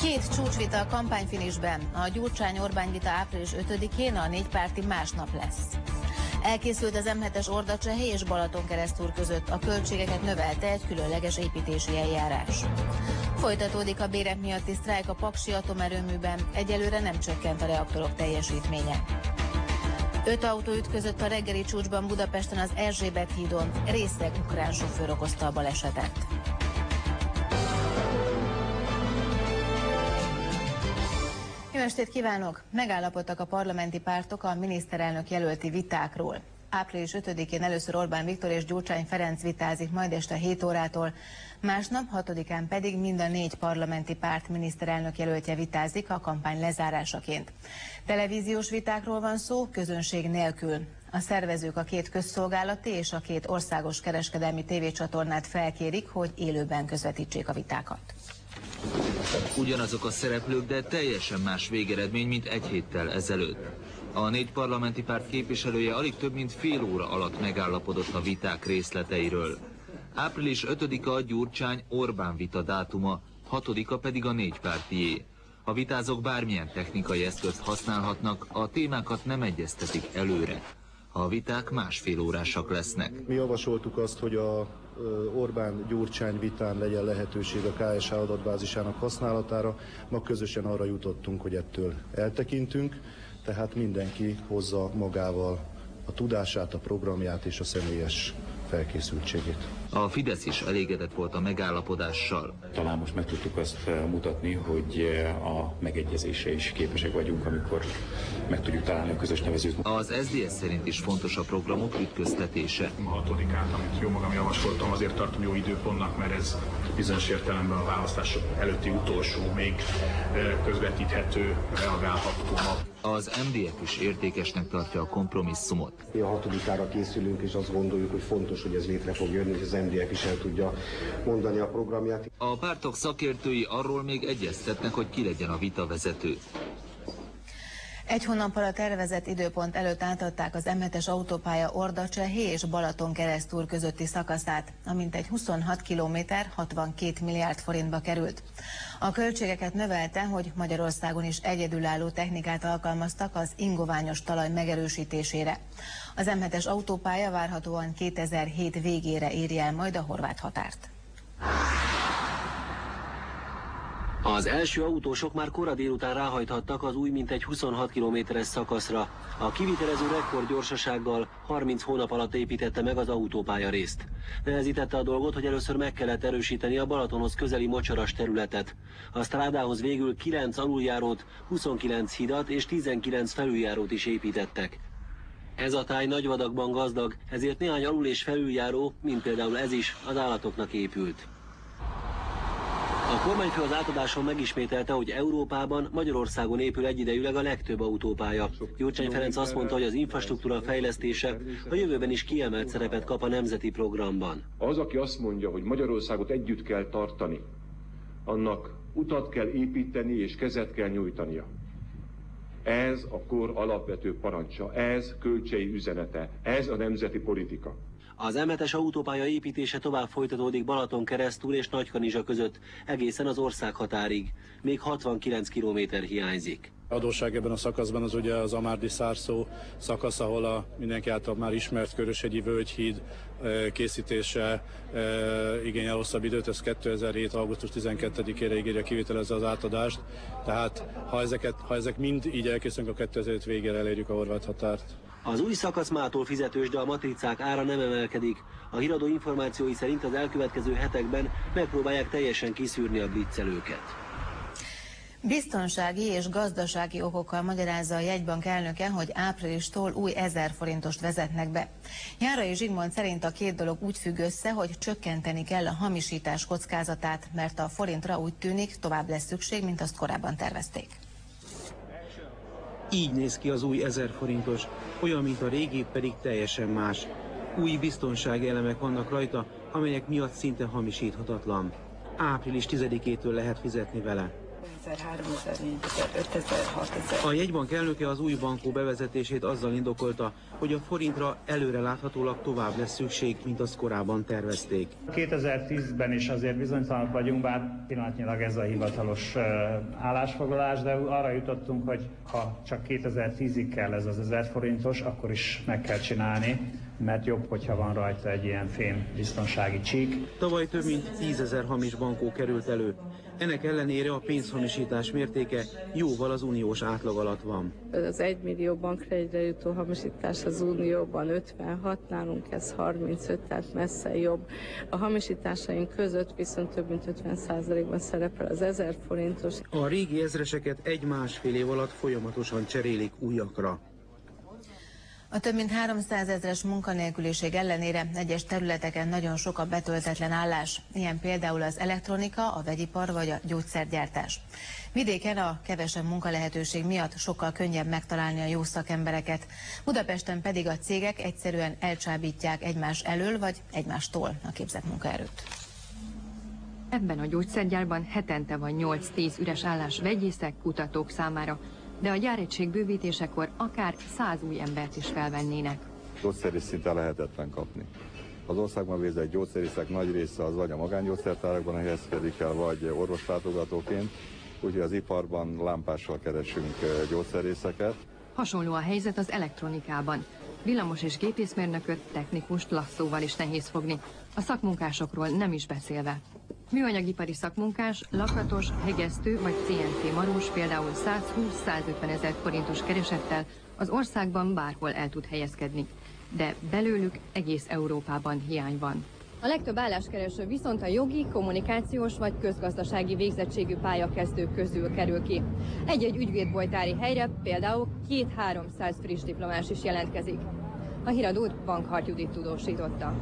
Két csúcsvita a kampányfinisben. A Gyurcsány-Orbán vita április 5-én, a négypárti másnap lesz. Elkészült az M7-es Orda-Csehely és Balatonkeresztúr között, a költségeket növelte egy különleges építési eljárás. Folytatódik a bérek miatti sztrájk a paksi atomerőműben, egyelőre nem csökkent a reaktorok teljesítménye. 5 autó ütközött a reggeli csúcsban Budapesten az Erzsébet hídon, részeg ukrán sofőr okozta a balesetet. Jó estét kívánok! Megállapodtak a parlamenti pártok a miniszterelnök jelölti vitákról. Április 5-én először Orbán Viktor és Gyurcsány Ferenc vitázik majd este 7 órától, másnap 6-án pedig mind a 4 parlamenti párt miniszterelnök jelöltje vitázik a kampány lezárásaként. Televíziós vitákról van szó, közönség nélkül. A szervezők a 2 közszolgálati és a 2 országos kereskedelmi tévécsatornát felkérik, hogy élőben közvetítsék a vitákat. Ugyanazok a szereplők, de teljesen más végeredmény, mint egy héttel ezelőtt. A 4 parlamenti párt képviselője alig több mint fél óra alatt megállapodott a viták részleteiről. Április 5-a a Gyurcsány-Orbán vita dátuma, 6-a pedig a négypártié. A vitázók bármilyen technikai eszközt használhatnak, a témákat nem egyeztetik előre. A viták másfél órásak lesznek. Mi javasoltuk azt, hogy a Orbán-Gyurcsány vitán legyen lehetőség a KSH adatbázisának használatára. Ma közösen arra jutottunk, hogy ettől eltekintünk, tehát mindenki hozza magával a tudását, a programját és a személyes felkészültségét. A Fidesz is elégedett volt a megállapodással. Talán most meg tudtuk azt mutatni, hogy a megegyezésre is képesek vagyunk, amikor meg tudjuk találni a közös nevezőt. Az SZDSZ szerint is fontos a programok ütköztetése. A 6-át, amit jó magam javasoltam, azért tartom jó időpontnak, mert ez bizonyos értelemben a választások előtti utolsó, még közvetíthető, reagálható nap. Az MDF is értékesnek tartja a kompromisszumot. Mi a 6-ára készülünk, és azt gondoljuk, hogy fontos, hogy ez létre fog jönni, és az MDF is el tudja mondani a programját. A pártok szakértői arról még egyeztetnek, hogy ki legyen a vitavezető. 1 hónappal a tervezett időpont előtt átadták az M7-es autópálya Orda-Csehely és Balatonkeresztúr közötti szakaszát, amint egy 26 kilométer 62 milliárd forintba került. A költségeket növelte, hogy Magyarországon is egyedülálló technikát alkalmaztak az ingoványos talaj megerősítésére. Az M7-es autópálya várhatóan 2007 végére éri el majd a horvát határt. Az első autósok már kora délután ráhajthattak az új mintegy 26 kilométeres szakaszra. A kivitelező rekordgyorsasággal 30 hónap alatt építette meg az autópálya részt. Nehezítette a dolgot, hogy először meg kellett erősíteni a Balatonhoz közeli mocsaras területet. A strádához végül 9 aluljárót, 29 hidat és 19 felüljárót is építettek. Ez a táj nagyvadakban gazdag, ezért néhány alul- és felüljáró, mint például ez is, az állatoknak épült. A kormányfő az átadáson megismételte, hogy Európában, Magyarországon épül egyidejűleg a legtöbb autópálya. Gyurcsány Ferenc azt mondta, hogy az infrastruktúra fejlesztése a jövőben is kiemelt szerepet kap a nemzeti programban. Az, aki azt mondja, hogy Magyarországot együtt kell tartani, annak utat kell építeni és kezet kell nyújtania. Ez a kor alapvető parancsa, ez Kölcsey üzenete, ez a nemzeti politika. Az M7-es autópálya építése tovább folytatódik Balatonkeresztúr és Nagykanizsa között, egészen az országhatárig. Még 69 kilométer hiányzik. Adósság ebben a szakaszban az ugye az Amárdi-Szárszó szakasz, ahol a mindenki által már ismert Köröshegyi völgyhíd készítése igényel hosszabb időt, ez 2007. augusztus 12-ére ígérje kivitelezze az átadást. Tehát ha ezek mind így elkészülünk, a 2007 végére elérjük a horvát határt. Az új szakasz mától fizetős, de a matricák ára nem emelkedik. A híradó információi szerint az elkövetkező hetekben megpróbálják teljesen kiszűrni a blitzelőket. Biztonsági és gazdasági okokkal magyarázza a jegybank elnöke, hogy áprilistól új 1000 forintost vezetnek be. Járai Zsigmond szerint a 2 dolog úgy függ össze, hogy csökkenteni kell a hamisítás kockázatát, mert a forintra úgy tűnik, tovább lesz szükség, mint azt korábban tervezték. Így néz ki az új 1000 forintos, olyan, mint a régi, pedig teljesen más. Új biztonsági elemek vannak rajta, amelyek miatt szinte hamisíthatatlan. Április 10-től lehet fizetni vele. A jegybank elnöke az új bankó bevezetését azzal indokolta, hogy a forintra előreláthatólag tovább lesz szükség, mint azt korábban tervezték. 2010-ben is azért bizonytalanok vagyunk, bár pillanatnyilag ez a hivatalos állásfoglalás, de arra jutottunk, hogy ha csak 2010-ig kell ez az 1000 forintos, akkor is meg kell csinálni, mert jobb, hogyha van rajta egy ilyen fém biztonsági csík. Tavaly több mint 10 000 hamis bankó került elő. Ennek ellenére a pénzhamisítás mértéke jóval az uniós átlag alatt van. Az 1 millió bankra egyre jutó hamisítás az unióban 56, nálunk ez 35, tehát messze jobb. A hamisításaink között viszont több mint 50%-ban szerepel az 1000 forintos. A régi ezreseket 1-1,5 év alatt folyamatosan cserélik újakra. A több mint 300 000-es munkanélküliség ellenére egyes területeken nagyon sok a betöltetlen állás. Ilyen például az elektronika, a vegyipar vagy a gyógyszergyártás. Vidéken a kevesebb munkalehetőség miatt sokkal könnyebb megtalálni a jó szakembereket. Budapesten pedig a cégek egyszerűen elcsábítják egymás elől vagy egymástól a képzett munkaerőt. Ebben a gyógyszergyárban hetente van 8-10 üres állás vegyészek, kutatók számára, de a gyáregység bővítésekor akár 100 új embert is felvennének. Gyógyszerész szinte lehetetlen kapni. Az országban végzett gyógyszerészek nagy része az vagy a magángyógyszertárakban helyezkedik el, vagy orvoslátogatóként, úgyhogy az iparban lámpással keresünk gyógyszerészeket. Hasonló a helyzet az elektronikában. Villamos- és gépészmérnököt, technikust lasszóval is nehéz fogni, a szakmunkásokról nem is beszélve. Műanyagipari szakmunkás, lakatos, hegesztő vagy CNC marós például 120-150 000 forintos keresettel az országban bárhol el tud helyezkedni, de belőlük egész Európában hiány van. A legtöbb álláskereső viszont a jogi, kommunikációs vagy közgazdasági végzettségű pályakezdők közül kerül ki. Egy-egy ügyvédbojtári helyre például 200-300 friss diplomás is jelentkezik. A híradót Bankhart Judit tudósította.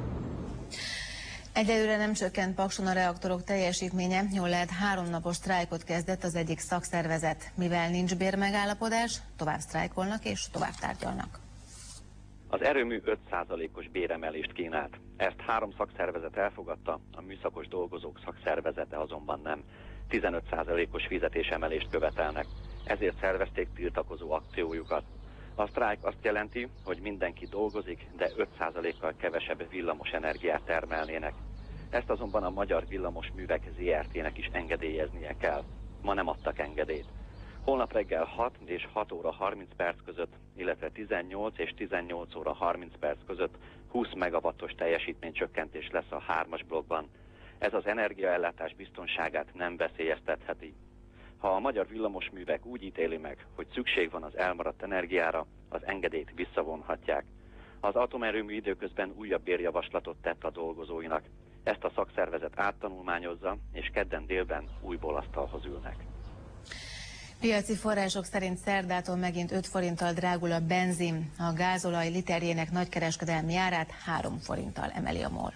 Egyelőre nem csökkent Pakson a reaktorok teljesítménye, jól lehet 3 napos sztrájkot kezdett az egyik szakszervezet. Mivel nincs bérmegállapodás, tovább sztrájkolnak és tovább tárgyalnak. Az erőmű 5%-os béremelést kínált. Ezt 3 szakszervezet elfogadta, a műszakos dolgozók szakszervezete azonban nem. 15%-os fizetésemelést követelnek, ezért szervezték tiltakozó akciójukat. A sztrájk azt jelenti, hogy mindenki dolgozik, de 5%-kal kevesebb villamos energiát termelnének. Ezt azonban a Magyar Villamosművek ZRT-nek is engedélyeznie kell. Ma nem adtak engedélyt. Holnap reggel 6 és 6 óra 30 perc között, illetve 18 és 18 óra 30 perc között 20 megawattos teljesítménycsökkentés lesz a 3-as blokkban. Ez az energiaellátás biztonságát nem veszélyeztetheti. Ha a Magyar Villamosművek úgy ítéli meg, hogy szükség van az elmaradt energiára, az engedélyt visszavonhatják. Az atomerőmű időközben újabb bérjavaslatot tett a dolgozóinak. Ezt a szakszervezet áttanulmányozza, és kedden délben újból asztalhoz ülnek. Piaci források szerint szerdától megint 5 forinttal drágul a benzin. A gázolaj literjének nagykereskedelmi árát 3 forinttal emeli a MOL.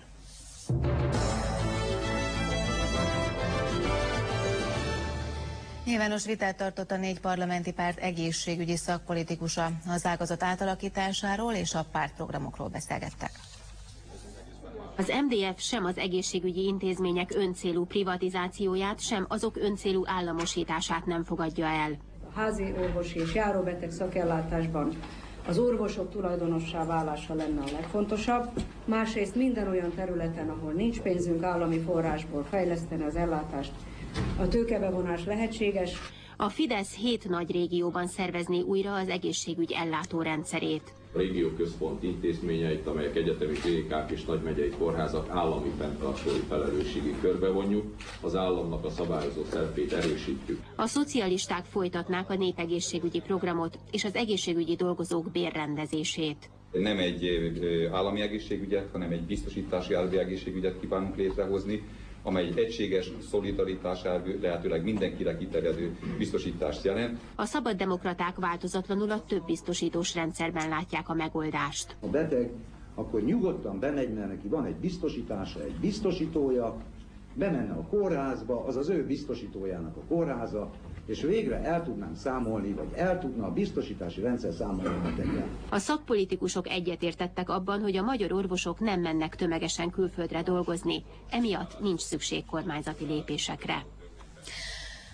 Nyilvános vitát tartott a 4 parlamenti párt egészségügyi szakpolitikusa. Az ágazat átalakításáról és a pártprogramokról beszélgettek. Az MDF sem az egészségügyi intézmények öncélú privatizációját, sem azok öncélú államosítását nem fogadja el. A házi orvosi és járóbeteg szakellátásban az orvosok tulajdonossá válása lenne a legfontosabb. Másrészt minden olyan területen, ahol nincs pénzünk állami forrásból fejleszteni az ellátást, a tőkebevonás lehetséges. A Fidesz 7 nagy régióban szervezné újra az egészségügy ellátórendszerét. A régióközpont intézményeit, amelyek egyetemi klinikák és nagymegyei kórházak állami fenntartói felelősségi körbe vonjuk, az államnak a szabályozó szerepét erősítjük. A szocialisták folytatnák a népegészségügyi programot és az egészségügyi dolgozók bérrendezését. Nem egy állami egészségügyet, hanem egy biztosítási elvi egészségügyet kívánunk létrehozni, amely egy egységes szolidaritás elvű, lehetőleg mindenkire kiterjedő biztosítást jelent. A szabaddemokraták változatlanul a több biztosítós rendszerben látják a megoldást. A beteg akkor nyugodtan bemegy, mert neki van egy biztosítása, egy biztosítója, bemenne a kórházba, az az ő biztosítójának a kórháza, és végre el tudnánk számolni, vagy el tudna a biztosítási rendszer számolni a beteggel. A szakpolitikusok egyetértettek abban, hogy a magyar orvosok nem mennek tömegesen külföldre dolgozni, emiatt nincs szükség kormányzati lépésekre.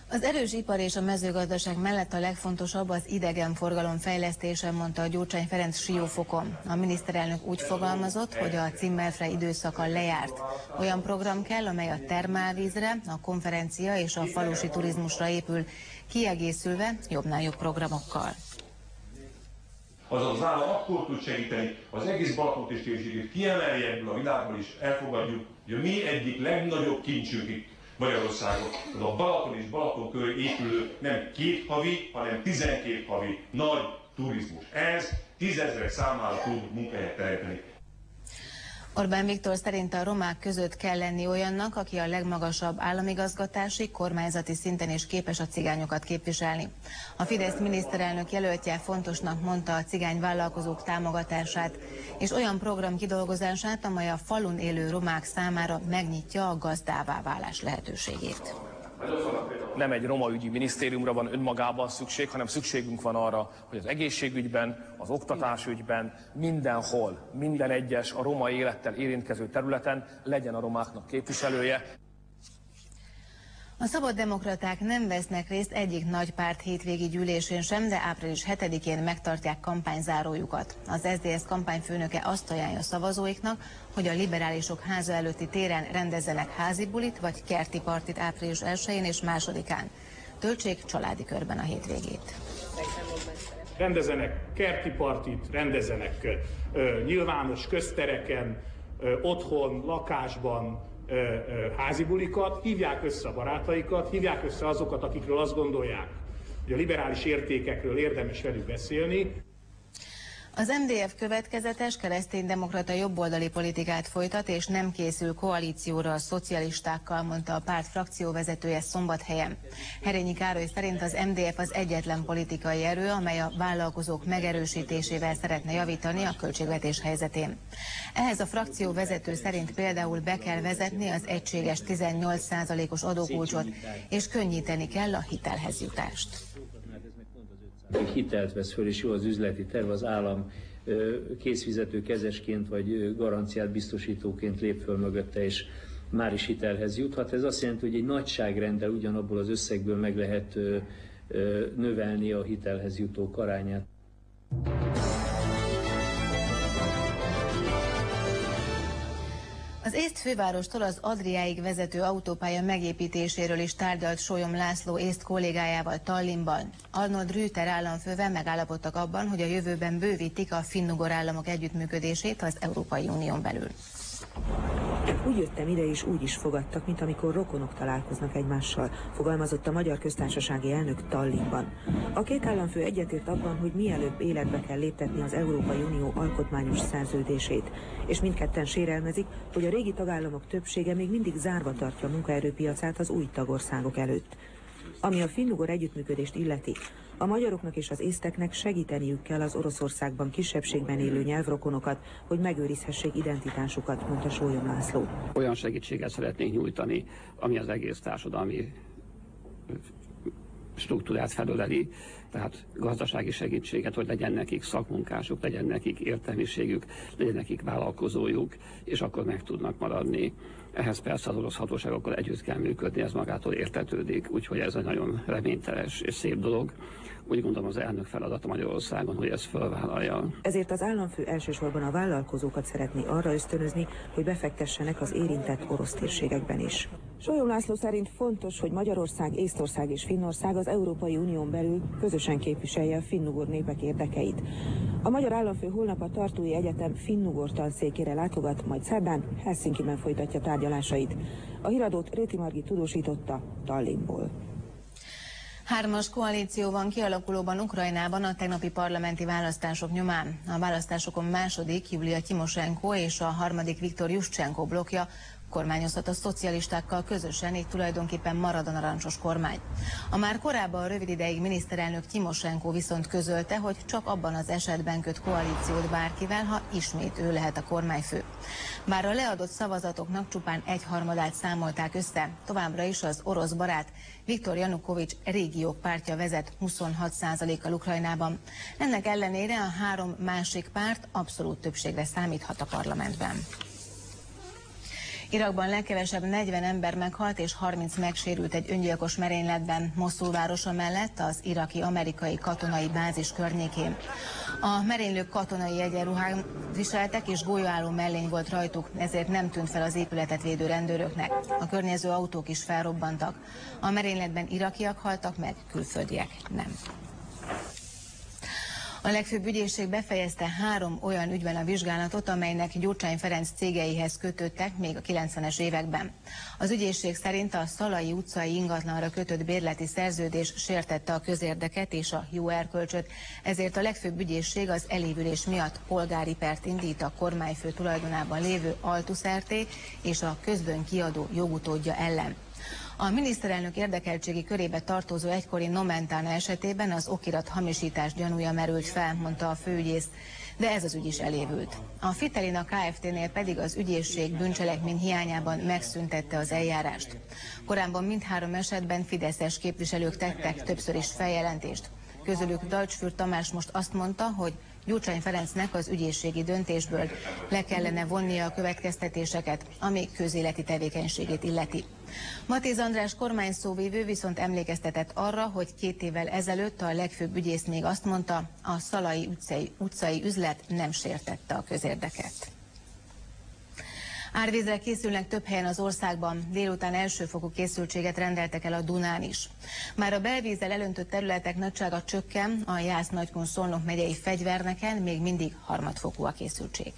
Az erős ipar és a mezőgazdaság mellett a legfontosabb az idegenforgalom fejlesztése, mondta Gyurcsány Ferenc Siófokon. A miniszterelnök úgy fogalmazott, hogy a Zimmerfrei időszaka lejárt. Olyan program kell, amely a termálvízre, a konferencia és a falusi turizmusra épül, kiegészülve jobbnál jobb programokkal. Azaz az állam akkor tud segíteni, az egész Balaton és térségét kiemelni ebből a világból is, elfogadjuk, hogy a mi egyik legnagyobb kincsünk itt Magyarországon, az a Balaton és Balaton körül épülő nem 2 havi, hanem 12 havi nagy turizmus. Ez 10 000 számára tud munkahelyet teremteni. Orbán Viktor szerint a romák között kell lenni olyannak, aki a legmagasabb államigazgatási, kormányzati szinten is képes a cigányokat képviselni. A Fidesz miniszterelnök jelöltje fontosnak mondta a cigány vállalkozók támogatását, és olyan program kidolgozását, amely a falun élő romák számára megnyitja a gazdává válás lehetőségét. Nem egy roma ügyi minisztériumra van önmagában szükség, hanem szükségünk van arra, hogy az egészségügyben, az oktatásügyben, mindenhol, minden egyes a roma élettel érintkező területen legyen a romáknak képviselője. A szabaddemokraták nem vesznek részt egyik nagy párt hétvégi gyűlésén sem, de április 7-én megtartják kampányzárójukat. Az SZDSZ kampányfőnöke azt ajánlja szavazóiknak, hogy a liberálisok háza előtti téren rendezzenek házi bulit vagy kerti partit április 1-én és 2-án. Töltsék családi körben a hétvégét. Rendezenek kerti partit, rendezenek nyilvános köztereken, otthon, lakásban, házi bulikat, hívják össze a barátaikat, hívják össze azokat, akikről azt gondolják, hogy a liberális értékekről érdemes velük beszélni. Az MDF következetes kereszténydemokrata jobboldali politikát folytat, és nem készül koalícióra a szocialistákkal, mondta a párt frakcióvezetője Szombathelyen. Herényi Károly szerint az MDF az egyetlen politikai erő, amely a vállalkozók megerősítésével szeretne javítani a költségvetés helyzetén. Ehhez a frakcióvezető szerint például be kell vezetni az egységes 18%-os adókulcsot, és könnyíteni kell a hitelhez jutást. Hitelt vesz föl, és jó az üzleti terv, az állam készfizető kezesként vagy garanciát biztosítóként lép föl mögötte, és már is hitelhez juthat. Ez azt jelenti, hogy egy nagyságrenddel ugyanabból az összegből meg lehet növelni a hitelhez jutók arányát. Az észt fővárostól az Adriáig vezető autópálya megépítéséről is tárgyalt Sólyom László észt kollégájával Tallinnban. Arnold Rüter államfővel megállapodtak abban, hogy a jövőben bővítik a finn-ugor államok együttműködését az Európai Unión belül. Úgy jöttem ide, és úgy is fogadtak, mint amikor rokonok találkoznak egymással, fogalmazott a Magyar Köztársasági Elnök Tallinnban. A két államfő egyetért abban, hogy mielőbb életbe kell léptetni az Európai Unió alkotmányos szerződését, és mindketten sérelmezik, hogy a régi tagállamok többsége még mindig zárva tartja a munkaerőpiacát az új tagországok előtt. Ami a finn-ugor együttműködést illeti, a magyaroknak és az észteknek segíteniük kell az Oroszországban kisebbségben élő nyelvrokonokat, hogy megőrizhessék identitásukat, mondta Sólyom László. Olyan segítséget szeretnénk nyújtani, ami az egész társadalmi struktúrát felöleli, tehát gazdasági segítséget, hogy legyen nekik szakmunkásuk, legyen nekik értelmiségük, legyen nekik vállalkozójuk, és akkor meg tudnak maradni. Ehhez persze az orosz hatóságokkal együtt kell működni, ez magától értetődik, úgyhogy ez egy nagyon reményteles és szép dolog. Úgy gondolom az elnök feladata Magyarországon, hogy ezt felvállalja. Ezért az államfő elsősorban a vállalkozókat szeretné arra ösztönözni, hogy befektessenek az érintett orosz térségekben is. Sólyom László szerint fontos, hogy Magyarország, Észtország és Finnország az Európai Unión belül közösen képviselje a finn-ugor népek érdekeit. A magyar államfő holnap a Tartui Egyetem finn-ugor tanszékére látogat, majd szerdán Helsinkiben folytatja tárgyalásait. A híradót Réti Margit tudósította Tallinnból. 3-as koalíció van kialakulóban Ukrajnában a tegnapi parlamenti választások nyomán. A választásokon második Julia Timosenko és a harmadik Viktor Juszcsenko blokkja kormányozhat a szocialistákkal közösen, így tulajdonképpen marad a narancsos kormány. A már korábban rövid ideig miniszterelnök Timosenko viszont közölte, hogy csak abban az esetben köt koalíciót bárkivel, ha ismét ő lehet a kormányfő. Bár a leadott szavazatoknak csupán 1/3 számolták össze, továbbra is az orosz barát Viktor Janukovics régiók pártja vezet 26%-kal Ukrajnában. Ennek ellenére a 3 másik párt abszolút többségre számíthat a parlamentben. Irakban legkevesebb 40 ember meghalt és 30 megsérült egy öngyilkos merényletben Moszul városa mellett az iraki amerikai katonai bázis környékén. A merénylők katonai egyenruhát viseltek és golyóálló mellény volt rajtuk, ezért nem tűnt fel az épületet védő rendőröknek. A környező autók is felrobbantak. A merényletben irakiak haltak meg, külföldiek nem. A legfőbb ügyészség befejezte 3 olyan ügyben a vizsgálatot, amelynek Gyurcsány Ferenc cégeihez kötöttek még a 90-es években. Az ügyészség szerint a Szalai utcai ingatlanra kötött bérleti szerződés sértette a közérdeket és a jó erkölcsöt, ezért a legfőbb ügyészség az elévülés miatt polgári pert indít a kormányfő tulajdonában lévő Altus RT és a közbön kiadó jogutódja ellen. A miniszterelnök érdekeltségi körébe tartozó egykori Nomentana esetében az okirat hamisítás gyanúja merült fel, mondta a főügyész, de ez az ügy is elévült. A Fitelina Kft-nél pedig az ügyészség bűncselekmény hiányában megszüntette az eljárást. Korábban mindhárom esetben fideszes képviselők tettek többször is feljelentést. Közülük Deutschfürth Tamás most azt mondta, hogy Gyurcsány Ferencnek az ügyészségi döntésből le kellene vonnia a következtetéseket, ami közéleti tevékenységét illeti. Matéz András kormányszóvivő viszont emlékeztetett arra, hogy 2 évvel ezelőtt a legfőbb ügyész még azt mondta, a Szalai utcai üzlet nem sértette a közérdeket. Árvízre készülnek több helyen az országban, délután elsőfokú készültséget rendeltek el a Dunán is. Már a belvízzel elöntött területek nagysága csökken, a Jász-Nagykun-Szolnok megyei Fegyverneken még mindig harmadfokú a készültség.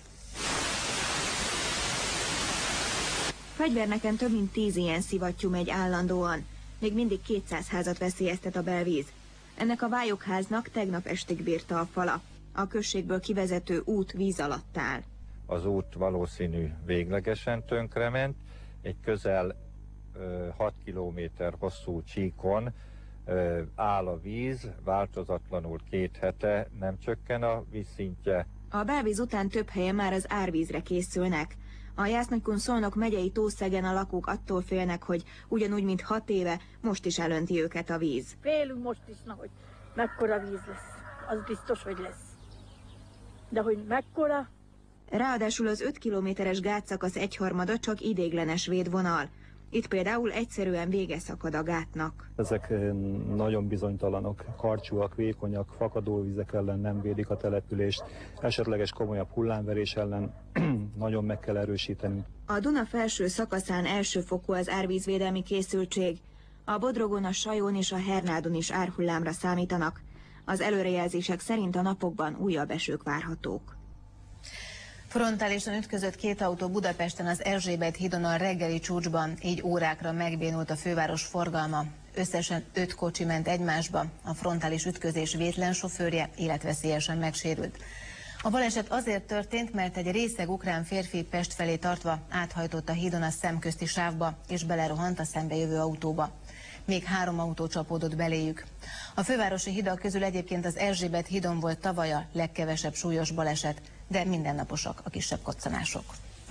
Fegyverneken több mint 10 ilyen szivattyú megy állandóan. Még mindig 200 házat veszélyeztet a belvíz. Ennek a vályokháznak tegnap estig bírta a fala. A községből kivezető út víz alatt áll. Az út valószínű véglegesen tönkrement, egy közel 6 kilométer hosszú csíkon áll a víz, változatlanul 2 hete, nem csökken a vízszintje. A belvíz után több helyen már az árvízre készülnek. A Jász-Nagykun-Szolnok megyei Tószegen a lakók attól félnek, hogy ugyanúgy, mint 6 éve, most is elönti őket a víz. Félünk most is, hogy mekkora víz lesz. Az biztos, hogy lesz. De hogy mekkora? Ráadásul az 5 kilométeres gátszakasz egyharmada csak ideiglenes védvonal. Itt például egyszerűen vége szakad a gátnak. Ezek nagyon bizonytalanok, karcsúak, vékonyak, fakadóvizek ellen nem védik a települést, esetleges komolyabb hullámverés ellen nagyon meg kell erősíteni. A Duna felső szakaszán elsőfokú az árvízvédelmi készültség. A Bodrogon, a Sajón és a Hernádon is árhullámra számítanak. Az előrejelzések szerint a napokban újabb esők várhatók. Frontálisan ütközött 2 autó Budapesten az Erzsébet hídon a reggeli csúcsban, így órákra megbénult a főváros forgalma. Összesen 5 kocsi ment egymásba, a frontális ütközés vétlen sofőrje életveszélyesen megsérült. A baleset azért történt, mert egy részeg ukrán férfi Pest felé tartva áthajtott a hídon a szemközti sávba, és belerohant a szembejövő autóba. Még 3 autó csapódott beléjük. A fővárosi hidak közül egyébként az Erzsébet hídon volt tavaly a legkevesebb súlyos baleset, de mindennaposak a kisebb koccanások.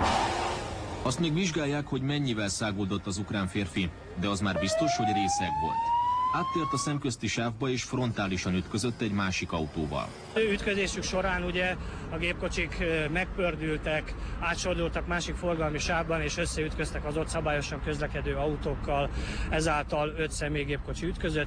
Azt még vizsgálják, hogy mennyivel száguldott az ukrán férfi, de az már biztos, hogy részeg volt. Áttért a szemközti sávba és frontálisan ütközött egy másik autóval. Ütközésük során ugye a gépkocsik megpördültek, átsordultak másik forgalmi sávban és összeütköztek az ott szabályosan közlekedő autókkal, ezáltal 5 személygépkocsi ütközött.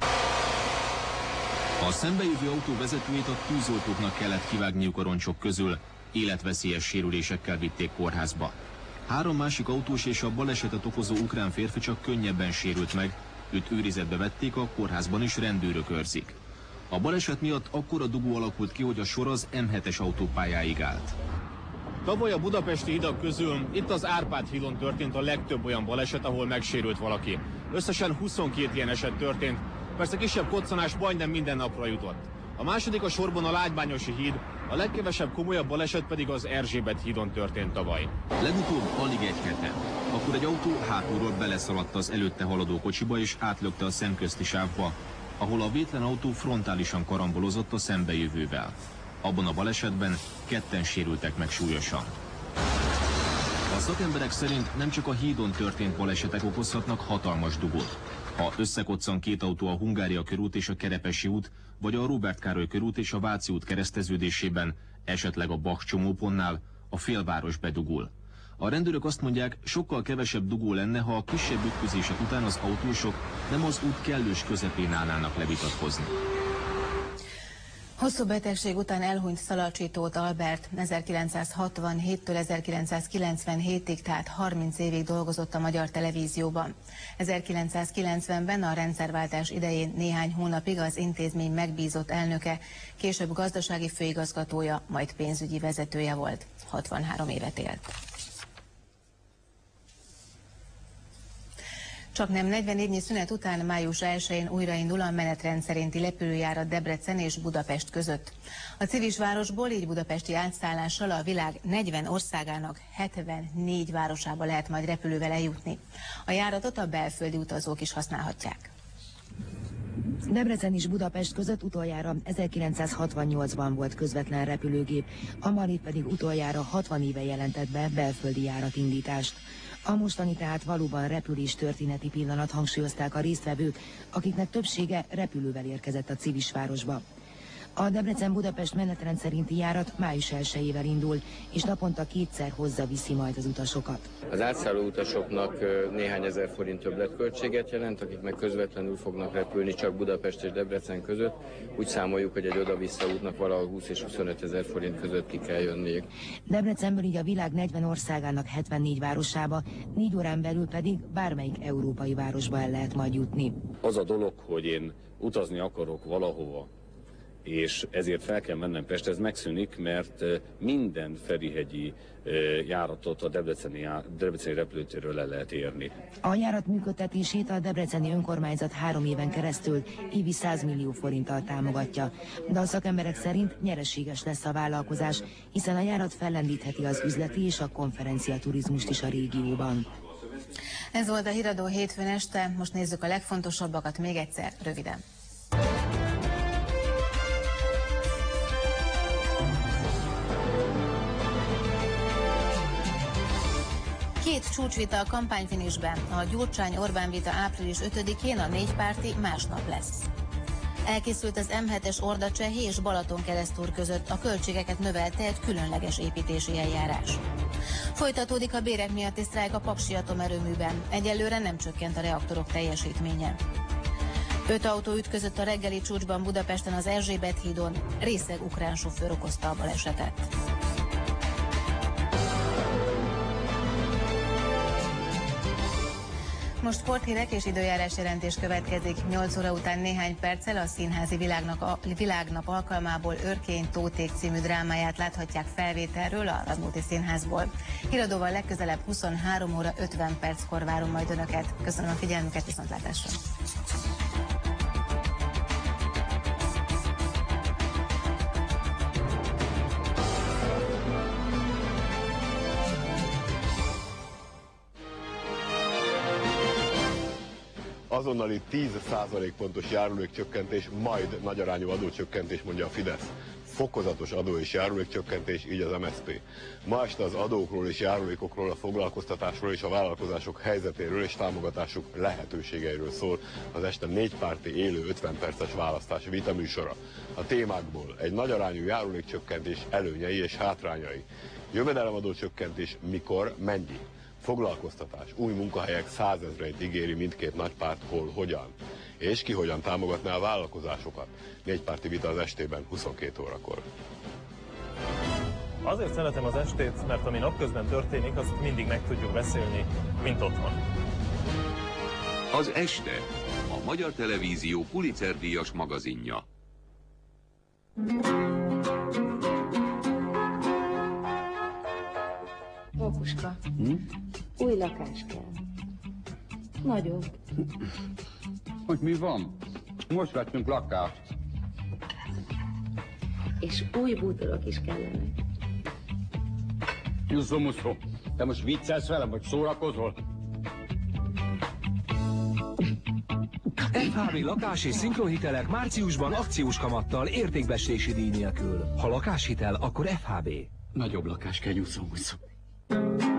A szembejövő autó vezetőjét a tűzoltóknak kellett kivágniuk a roncsok közül, életveszélyes sérülésekkel vitték kórházba. 3 másik autós és a balesetet okozó ukrán férfi csak könnyebben sérült meg, őt őrizetbe vették, a kórházban is rendőrök őrzik. A baleset miatt akkora dugó alakult ki, hogy a sor az M7-es autópályáig állt. Tavaly a budapesti hidak közül itt az Árpád hídon történt a legtöbb olyan baleset, ahol megsérült valaki. Összesen 22 ilyen eset történt, persze kisebb koccanás majdnem minden napra jutott. A második a sorban a Lágybányosi híd, a legkevesebb komolyabb baleset pedig az Erzsébet hídon történt tavaly. Legutóbb alig egy hete. Akkor egy autó hátulról beleszaladt az előtte haladó kocsiba és átlökte a szemközti sávba, ahol a vétlen autó frontálisan karambolozott a szembejövővel. Abban a balesetben 2-en sérültek meg súlyosan. A szakemberek szerint nem csak a hídon történt balesetek okozhatnak hatalmas dugót. Ha összekoccan 2 autó a Hungária körút és a Kerepesi út, vagy a Róbert Károly körút és a Váci út kereszteződésében, esetleg a Bach csomópontnál, a félváros bedugul. A rendőrök azt mondják, sokkal kevesebb dugó lenne, ha a kisebb ütközések után az autósok nem az út kellős közepén állnának levitatkozni. Hosszú betegség után elhunyt Szalacsi Tóth Albert 1967-től 1997-ig, tehát 30 évig dolgozott a Magyar Televízióban. 1990-ben a rendszerváltás idején néhány hónapig az intézmény megbízott elnöke, később gazdasági főigazgatója, majd pénzügyi vezetője volt. 63 évet élt. Csaknem 40 évnyi szünet után május 1-én újraindul a menetrend szerinti repülőjárat Debrecen és Budapest között. A Civisvárosból, így budapesti átszállással a világ 40 országának 74 városába lehet majd repülővel eljutni. A járatot a belföldi utazók is használhatják. Debrecen és Budapest között utoljára 1968-ban volt közvetlen repülőgép, a Malit pedig utoljára 60 éve jelentett be belföldi járatindítást. A mostani tehát valóban repülés történeti pillanat, hangsúlyozták a résztvevők, akiknek többsége repülővel érkezett a Civisvárosba. A Debrecen-Budapest menetrend szerinti járat május 1-ével indul, és naponta kétszer hozza-viszi majd az utasokat. Az átszálló utasoknak néhány ezer forint többletköltséget jelent, akik meg közvetlenül fognak repülni csak Budapest és Debrecen között. Úgy számoljuk, hogy egy oda-vissza útnak valahol 20 és 25 ezer forint között ki kell jönniük. Debrecenből így a világ 40 országának 74 városába, 4 órán belül pedig bármelyik európai városba el lehet majd jutni. Az a dolog, hogy én utazni akarok valahova, és ezért fel kell mennem Pestre, ez megszűnik, mert minden ferihegyi járatot a debreceni repülőtérről le lehet érni. A járat működtetését a debreceni önkormányzat 3 éven keresztül évi 100 millió forinttal támogatja, de a szakemberek szerint nyereséges lesz a vállalkozás, hiszen a járat fellendítheti az üzleti és a konferenciaturizmust is a régióban. Ez volt a Híradó hétfőn este, most nézzük a legfontosabbakat még egyszer, röviden. Két csúcsvita a kampányfinisben. A Gyurcsány-Orbán vita április 5-én, a négypárti másnap lesz. Elkészült az M7-es Orda-Csehi és Balaton-Keresztúr között, a költségeket növelte egy különleges építési eljárás. Folytatódik a bérek miatti sztrájk a Paksi atomerőműben. Egyelőre nem csökkent a reaktorok teljesítménye. 5 autó ütközött a reggeli csúcsban Budapesten az Erzsébet hídon, részeg ukrán sofőr okozta a balesetet. Most sporthírek és időjárás jelentés következik. 8 óra után néhány perccel a Színházi Világnap alkalmából Örkény Tóték című drámáját láthatják felvételről a Radnóti Színházból. Híradóval legközelebb 23 óra 50 perckor várom majd Önöket. Köszönöm a figyelmüket, viszontlátásra! Azonnali 10% pontos járulékcsökkentés, majd nagyarányú adócsökkentés, mondja a Fidesz. Fokozatos adó és járulékcsökkentés, így az MSZP. Ma este az adókról és járulékokról, a foglalkoztatásról és a vállalkozások helyzetéről és támogatásuk lehetőségeiről szól az este négypárti élő 50 perces választási vitaműsora. A témákból egy nagyarányú járulékcsökkentés előnyei és hátrányai. Jövedelemadócsökkentés mikor, mennyi? Foglalkoztatás, új munkahelyek 100 000-eit ígéri mindkét nagypárt, hol, hogyan. És ki hogyan támogatná a vállalkozásokat. Négypárti vita az estében 22 órakor. Azért szeretem az estét, mert ami napközben történik, azt mindig meg tudjuk beszélni, mint otthon. Az este a Magyar Televízió Pulitzer-díjas magazinja. Mókuska, új lakás kell. Nagyobb. Hogy mi van? Most vettünk lakást. És új bútorok is kellenek. Jusszó-musszó, te most viccelsz velem, vagy szórakozol? FHB lakás és szinkronhitelek márciusban akciós kamattal, értékbecslési díj nélkül. Ha lakáshitel, akkor FHB. Nagyobb lakás kell, Jusszó-musszó.